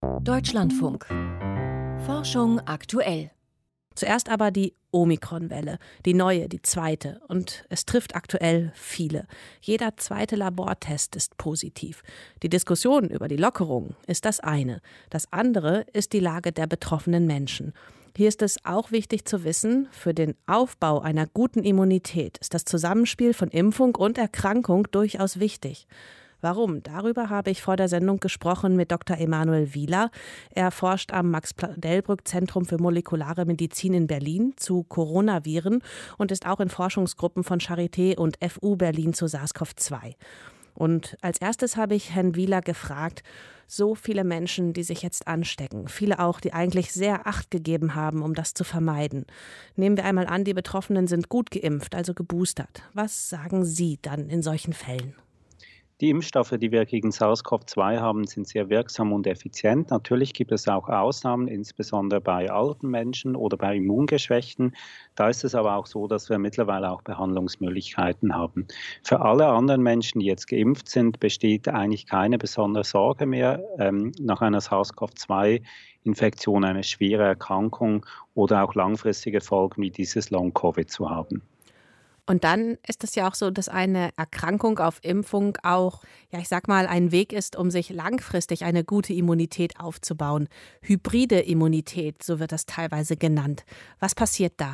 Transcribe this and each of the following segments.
Deutschlandfunk. Forschung aktuell. Zuerst aber die Omikron-Welle, die neue, die zweite. Und es trifft aktuell viele. Jeder zweite Labortest ist positiv. Die Diskussion über die Lockerung ist das eine. Das andere ist die Lage der betroffenen Menschen. Hier ist es auch wichtig zu wissen, für den Aufbau einer guten Immunität ist das Zusammenspiel von Impfung und Erkrankung durchaus wichtig. Warum? Darüber habe ich vor der Sendung gesprochen mit Dr. Emanuel Wieler. Er forscht am Max-Delbrück-Zentrum für molekulare Medizin in Berlin zu Coronaviren und ist auch in Forschungsgruppen von Charité und FU Berlin zu SARS-CoV-2. Und als erstes habe ich Herrn Wieler gefragt, so viele Menschen, die sich jetzt anstecken, viele auch, die eigentlich sehr Acht gegeben haben, um das zu vermeiden. Nehmen wir einmal an, die Betroffenen sind gut geimpft, also geboostert. Was sagen Sie dann in solchen Fällen? Die Impfstoffe, die wir gegen SARS-CoV-2 haben, sind sehr wirksam und effizient. Natürlich gibt es auch Ausnahmen, insbesondere bei alten Menschen oder bei Immungeschwächten. Da ist es aber auch so, dass wir mittlerweile auch Behandlungsmöglichkeiten haben. Für alle anderen Menschen, die jetzt geimpft sind, besteht eigentlich keine besondere Sorge mehr, nach einer SARS-CoV-2-Infektion eine schwere Erkrankung oder auch langfristige Folgen wie dieses Long-Covid zu haben. Und dann ist es ja auch so, dass eine Erkrankung auf Impfung auch, ich sag mal, ein Weg ist, um sich langfristig eine gute Immunität aufzubauen. Hybride Immunität, so wird das teilweise genannt. Was passiert da?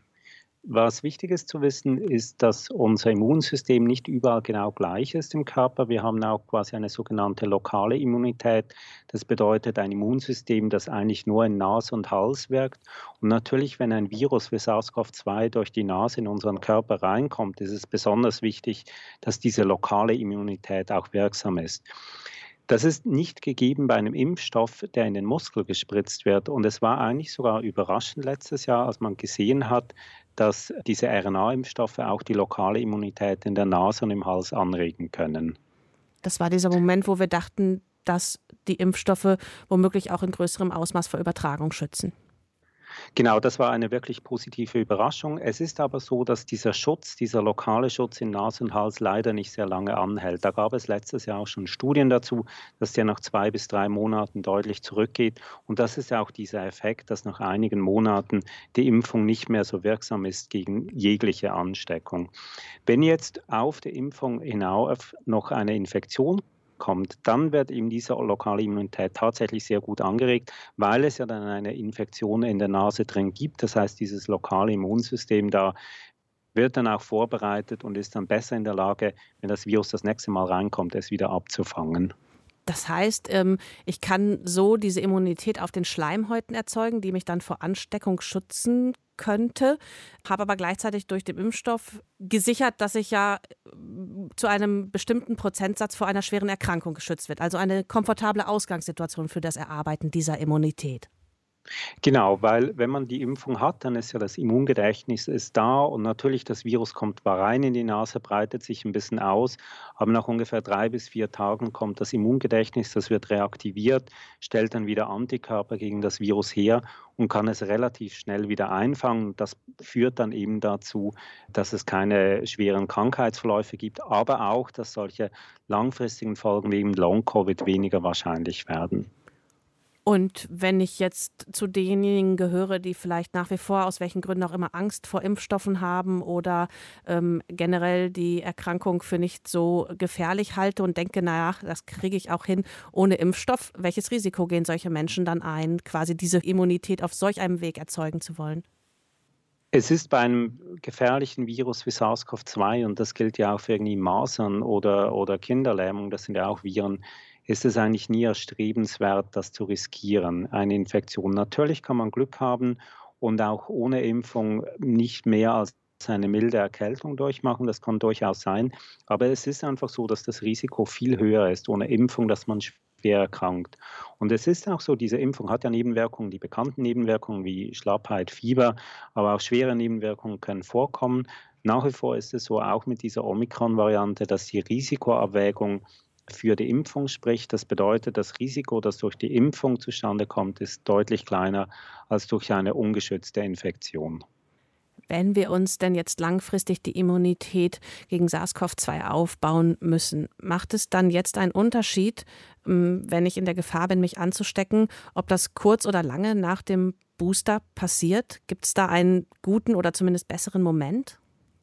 Was wichtig ist zu wissen, ist, dass unser Immunsystem nicht überall genau gleich ist im Körper. Wir haben auch quasi eine sogenannte lokale Immunität. Das bedeutet ein Immunsystem, das eigentlich nur in Nase und Hals wirkt. Und natürlich, wenn ein Virus wie SARS-CoV-2 durch die Nase in unseren Körper reinkommt, ist es besonders wichtig, dass diese lokale Immunität auch wirksam ist. Das ist nicht gegeben bei einem Impfstoff, der in den Muskel gespritzt wird. Und es war eigentlich sogar überraschend letztes Jahr, als man gesehen hat, dass diese RNA-Impfstoffe auch die lokale Immunität in der Nase und im Hals anregen können. Das war dieser Moment, wo wir dachten, dass die Impfstoffe womöglich auch in größerem Ausmaß vor Übertragung schützen. Genau, das war eine wirklich positive Überraschung. Es ist aber so, dass dieser Schutz, dieser lokale Schutz in Nase und Hals leider nicht sehr lange anhält. Da gab es letztes Jahr auch schon Studien dazu, dass der nach 2 bis 3 Monaten deutlich zurückgeht. Und das ist ja auch dieser Effekt, dass nach einigen Monaten die Impfung nicht mehr so wirksam ist gegen jegliche Ansteckung. Wenn jetzt auf der Impfung hinauf noch eine Infektion kommt, dann wird eben diese lokale Immunität tatsächlich sehr gut angeregt, weil es ja dann eine Infektion in der Nase drin gibt. Das heißt, dieses lokale Immunsystem da wird dann auch vorbereitet und ist dann besser in der Lage, wenn das Virus das nächste Mal reinkommt, es wieder abzufangen. Das heißt, ich kann so diese Immunität auf den Schleimhäuten erzeugen, die mich dann vor Ansteckung schützen könnte, habe aber gleichzeitig durch den Impfstoff gesichert, dass ich ja zu einem bestimmten Prozentsatz vor einer schweren Erkrankung geschützt wird. Also eine komfortable Ausgangssituation für das Erarbeiten dieser Immunität. Genau, weil wenn man die Impfung hat, dann ist ja das Immungedächtnis ist da und natürlich das Virus kommt zwar rein in die Nase, breitet sich ein bisschen aus, aber nach ungefähr 3 bis 4 Tagen kommt das Immungedächtnis, das wird reaktiviert, stellt dann wieder Antikörper gegen das Virus her und kann es relativ schnell wieder einfangen. Das führt dann eben dazu, dass es keine schweren Krankheitsverläufe gibt, aber auch, dass solche langfristigen Folgen wie eben Long-Covid weniger wahrscheinlich werden. Und wenn ich jetzt zu denjenigen gehöre, die vielleicht nach wie vor aus welchen Gründen auch immer Angst vor Impfstoffen haben oder generell die Erkrankung für nicht so gefährlich halte und denke, naja, das kriege ich auch hin ohne Impfstoff, welches Risiko gehen solche Menschen dann ein, quasi diese Immunität auf solch einem Weg erzeugen zu wollen? Es ist bei einem gefährlichen Virus wie SARS-CoV-2, und das gilt ja auch für irgendwie Masern oder Kinderlähmung, das sind ja auch Viren, ist es eigentlich nie erstrebenswert, das zu riskieren, eine Infektion. Natürlich kann man Glück haben und auch ohne Impfung nicht mehr als eine milde Erkältung durchmachen, das kann durchaus sein, aber es ist einfach so, dass das Risiko viel höher ist ohne Impfung, dass man schwer erkrankt. Und es ist auch so, diese Impfung hat ja Nebenwirkungen, die bekannten Nebenwirkungen wie Schlappheit, Fieber, aber auch schwere Nebenwirkungen können vorkommen. Nach wie vor ist es so, auch mit dieser Omikron-Variante, dass die Risikoabwägung für die Impfung spricht. Das bedeutet, das Risiko, das durch die Impfung zustande kommt, ist deutlich kleiner als durch eine ungeschützte Infektion. Wenn wir uns denn jetzt langfristig die Immunität gegen SARS-CoV-2 aufbauen müssen, macht es dann jetzt einen Unterschied, wenn ich in der Gefahr bin, mich anzustecken, ob das kurz oder lange nach dem Booster passiert? Gibt es da einen guten oder zumindest besseren Moment?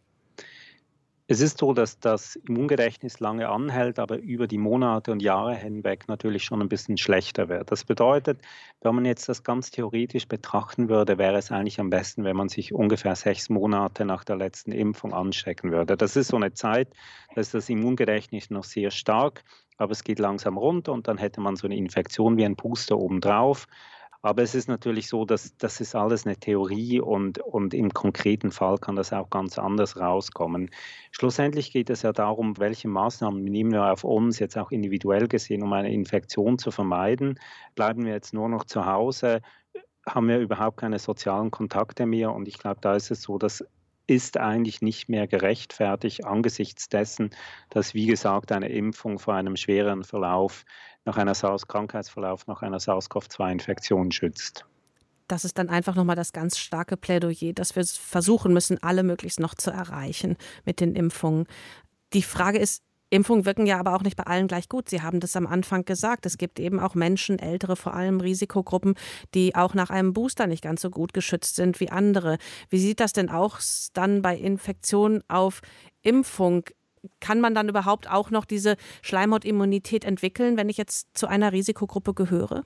Es ist so, dass das Immungedächtnis lange anhält, aber über die Monate und Jahre hinweg natürlich schon ein bisschen schlechter wird. Das bedeutet, wenn man jetzt das ganz theoretisch betrachten würde, wäre es eigentlich am besten, wenn man sich ungefähr 6 Monate nach der letzten Impfung anstecken würde. Das ist so eine Zeit, da ist das Immungedächtnis noch sehr stark, aber es geht langsam runter und dann hätte man so eine Infektion wie ein Booster obendrauf. Aber es ist natürlich so, dass das ist alles eine Theorie und im konkreten Fall kann das auch ganz anders rauskommen. Schlussendlich geht es ja darum, welche Maßnahmen nehmen wir auf uns, jetzt auch individuell gesehen, um eine Infektion zu vermeiden. Bleiben wir jetzt nur noch zu Hause, haben wir überhaupt keine sozialen Kontakte mehr und ich glaube, da ist es so, dass ist eigentlich nicht mehr gerechtfertigt angesichts dessen, dass, wie gesagt, eine Impfung vor einem schweren Verlauf nach einer Krankheitsverlauf nach einer SARS-CoV-2-Infektion schützt. Das ist dann einfach nochmal das ganz starke Plädoyer, dass wir versuchen müssen, alle möglichst noch zu erreichen mit den Impfungen. Die Frage ist, Impfungen wirken ja aber auch nicht bei allen gleich gut. Sie haben das am Anfang gesagt. Es gibt eben auch Menschen, ältere vor allem Risikogruppen, die auch nach einem Booster nicht ganz so gut geschützt sind wie andere. Wie sieht das denn auch dann bei Infektionen auf Impfung? Kann man dann überhaupt auch noch diese Schleimhautimmunität entwickeln, wenn ich jetzt zu einer Risikogruppe gehöre?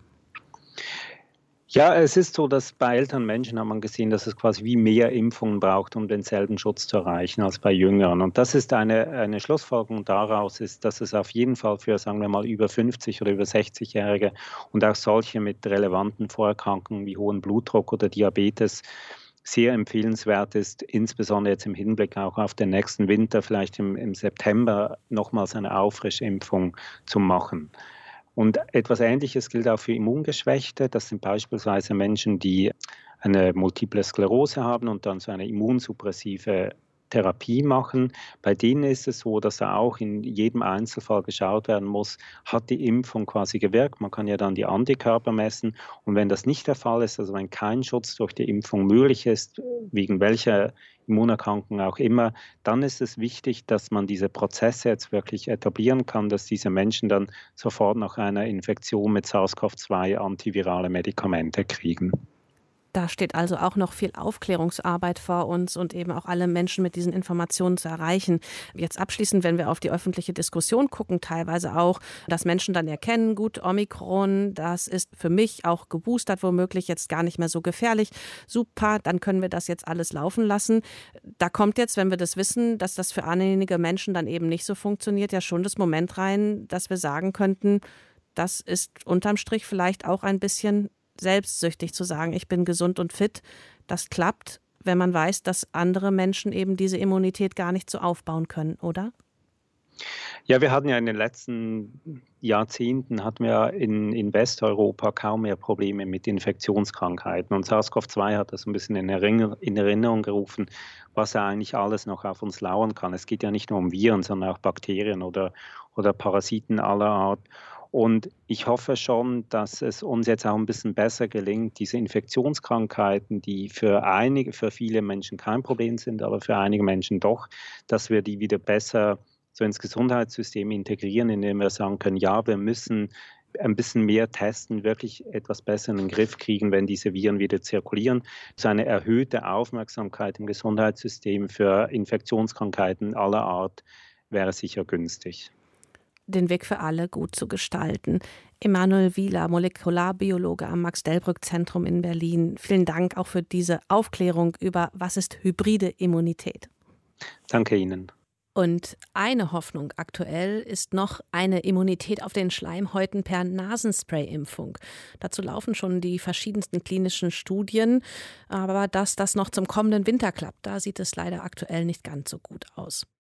Ja, es ist so, dass bei älteren Menschen hat man gesehen, dass es quasi wie mehr Impfungen braucht, um denselben Schutz zu erreichen als bei Jüngeren. Und das ist eine Schlussfolgerung daraus, ist, dass es auf jeden Fall für, sagen wir mal, über 50 oder über 60-Jährige und auch solche mit relevanten Vorerkrankungen wie hohen Blutdruck oder Diabetes sehr empfehlenswert ist, insbesondere jetzt im Hinblick auch auf den nächsten Winter, vielleicht im September nochmals eine Auffrischimpfung zu machen. Und etwas Ähnliches gilt auch für Immungeschwächte. Das sind beispielsweise Menschen, die eine Multiple Sklerose haben und dann so eine immunsuppressive Therapie machen. Bei denen ist es so, dass da auch in jedem Einzelfall geschaut werden muss, hat die Impfung quasi gewirkt. Man kann ja dann die Antikörper messen. Und wenn das nicht der Fall ist, also wenn kein Schutz durch die Impfung möglich ist, wegen welcher Immunerkrankung auch immer, dann ist es wichtig, dass man diese Prozesse jetzt wirklich etablieren kann, dass diese Menschen dann sofort nach einer Infektion mit SARS-CoV-2 antivirale Medikamente kriegen. Da steht also auch noch viel Aufklärungsarbeit vor uns und eben auch alle Menschen mit diesen Informationen zu erreichen. Jetzt abschließend, wenn wir auf die öffentliche Diskussion gucken, teilweise auch, dass Menschen dann erkennen, gut, Omikron, das ist für mich auch geboostert, womöglich jetzt gar nicht mehr so gefährlich. Super, dann können wir das jetzt alles laufen lassen. Da kommt jetzt, wenn wir das wissen, dass das für einige Menschen dann eben nicht so funktioniert, ja schon das Moment rein, dass wir sagen könnten, das ist unterm Strich vielleicht auch ein bisschen selbstsüchtig zu sagen, ich bin gesund und fit. Das klappt, wenn man weiß, dass andere Menschen eben diese Immunität gar nicht so aufbauen können, oder? Ja, wir hatten ja in den letzten Jahrzehnten hatten wir in Westeuropa kaum mehr Probleme mit Infektionskrankheiten. Und SARS-CoV-2 hat das ein bisschen in Erinnerung gerufen, was ja eigentlich alles noch auf uns lauern kann. Es geht ja nicht nur um Viren, sondern auch Bakterien oder Parasiten aller Art. Und ich hoffe schon, dass es uns jetzt auch ein bisschen besser gelingt, diese Infektionskrankheiten, die für viele Menschen kein Problem sind, aber für einige Menschen doch, dass wir die wieder besser so ins Gesundheitssystem integrieren, indem wir sagen können, ja, wir müssen ein bisschen mehr testen, wirklich etwas besser in den Griff kriegen, wenn diese Viren wieder zirkulieren. So eine erhöhte Aufmerksamkeit im Gesundheitssystem für Infektionskrankheiten aller Art wäre sicher günstig. Den Weg für alle gut zu gestalten. Emanuel Wieler, Molekularbiologe am Max-Delbrück-Zentrum in Berlin. Vielen Dank auch für diese Aufklärung über, was ist hybride Immunität. Danke Ihnen. Und eine Hoffnung aktuell ist noch eine Immunität auf den Schleimhäuten per Nasenspray-Impfung. Dazu laufen schon die verschiedensten klinischen Studien, aber dass das noch zum kommenden Winter klappt, da sieht es leider aktuell nicht ganz so gut aus.